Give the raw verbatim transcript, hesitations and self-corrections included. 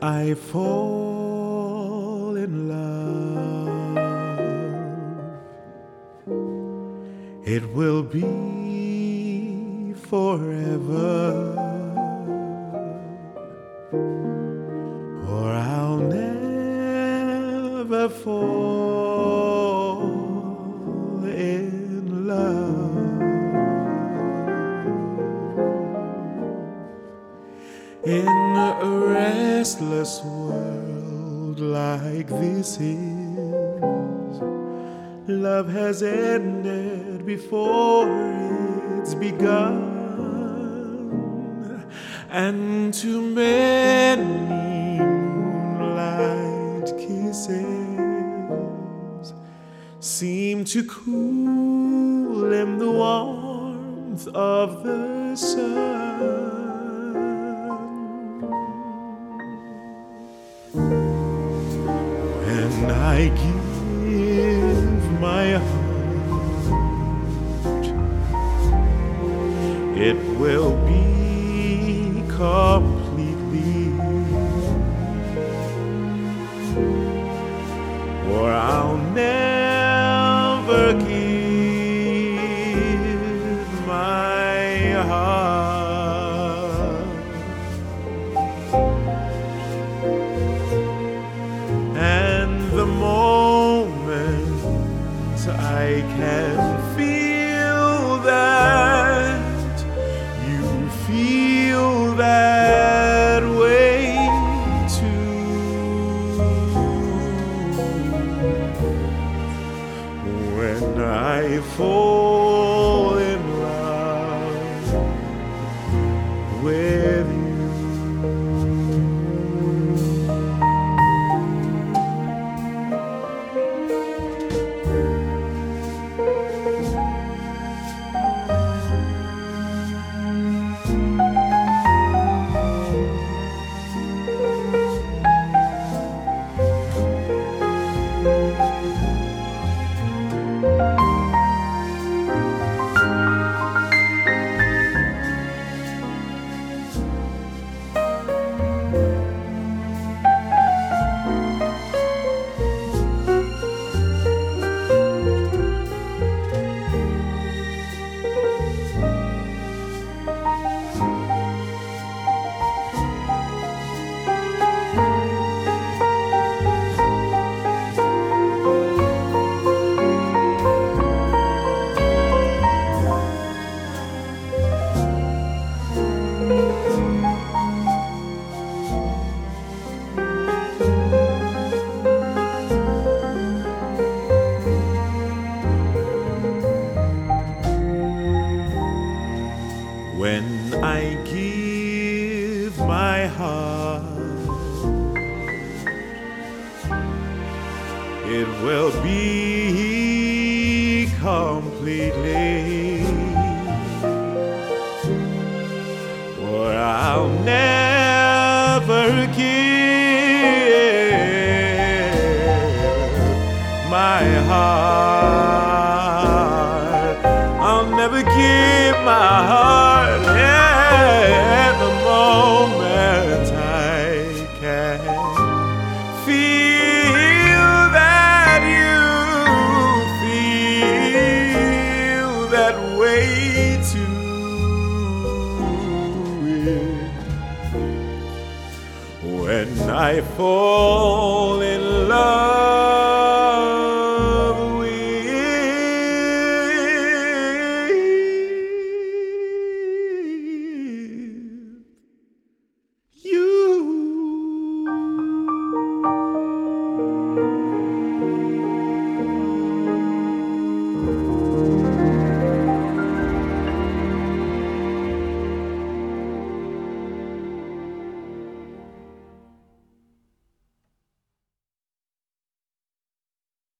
I fall in love, it will be forever, or I'll never fall in love. In a restless world like this is, love has ended before it's begun, and too many moonlight kisses seem to cool in the warmth of the sun. When I give my heart, it will be completely, or I'll never give my heart. And the moment I can feel that you feel that way too, when I fall in love with you. When I give my heart, it will be completely, or I'll never give my heart. I'll never give my heart. At the moment I can feel that you feel that way too, when I fall in love